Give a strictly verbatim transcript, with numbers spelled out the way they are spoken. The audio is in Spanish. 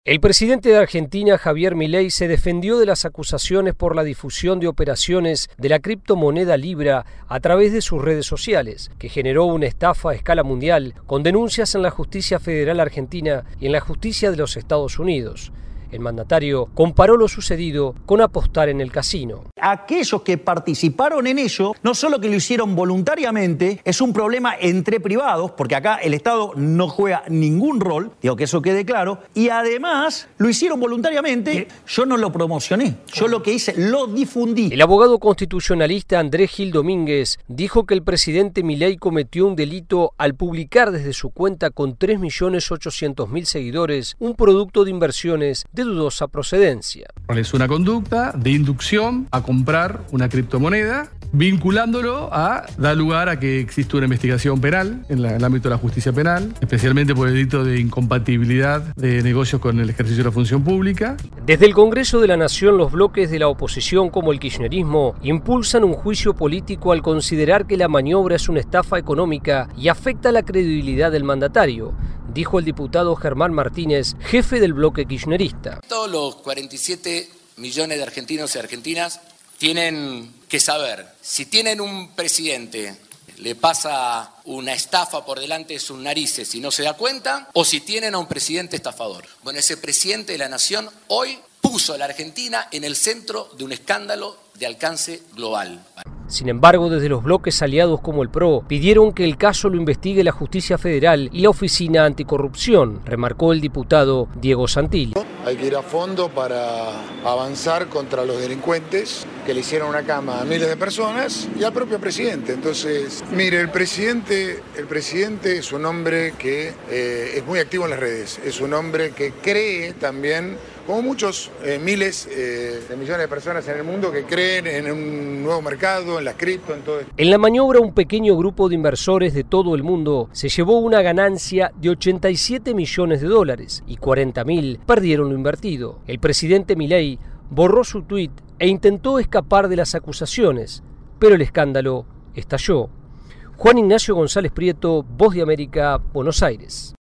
El presidente de Argentina, Javier Milei, se defendió de las acusaciones por la difusión de operaciones de la criptomoneda Libra a través de sus redes sociales, que generó una estafa a escala mundial, con denuncias en la justicia federal argentina y en la justicia de los Estados Unidos. El mandatario comparó lo sucedido con apostar en el casino. Aquellos que participaron en ello, no solo que lo hicieron voluntariamente, es un problema entre privados, porque acá el Estado no juega ningún rol, digo que eso quede claro, y además lo hicieron voluntariamente. Yo no lo promocioné, yo lo que hice, lo difundí. El abogado constitucionalista Andrés Gil Domínguez dijo que el presidente Milei cometió un delito al publicar desde su cuenta con tres millones ochocientos mil seguidores un producto de inversiones de de dudosa procedencia. Es una conducta de inducción a comprar una criptomoneda, vinculándolo a dar lugar a que exista una investigación penal en, la, en el ámbito de la justicia penal, especialmente por el delito de incompatibilidad de negocios con el ejercicio de la función pública. Desde el Congreso de la Nación, los bloques de la oposición, como el kirchnerismo, impulsan un juicio político al considerar que la maniobra es una estafa económica y afecta la credibilidad del mandatario, dijo el diputado Germán Martínez, jefe del bloque kirchnerista. Todos los cuarenta y siete millones de argentinos y argentinas tienen que saber, si tienen un presidente, le pasa una estafa por delante de sus narices y no se da cuenta, o si tienen a un presidente estafador. Bueno, ese presidente de la nación hoy puso a la Argentina en el centro de un escándalo de alcance global. Sin embargo, desde los bloques aliados como el P R O, pidieron que el caso lo investigue la Justicia Federal y la Oficina Anticorrupción, remarcó el diputado Diego Santilli. Hay que ir a fondo para avanzar contra los delincuentes que le hicieron una cama a miles de personas y al propio presidente. Entonces, mire, el presidente, el presidente es un hombre que eh, es muy activo en las redes, es un hombre que cree también, como muchos eh, miles eh, de millones de personas en el mundo que creen en un nuevo mercado, en las cripto, en todo esto. En la maniobra, un pequeño grupo de inversores de todo el mundo se llevó una ganancia de ochenta y siete millones de dólares y cuarenta mil perdieron lo invertido. El presidente Milei borró su tuit e intentó escapar de las acusaciones, pero el escándalo estalló. Juan Ignacio González Prieto, Voz de América, Buenos Aires.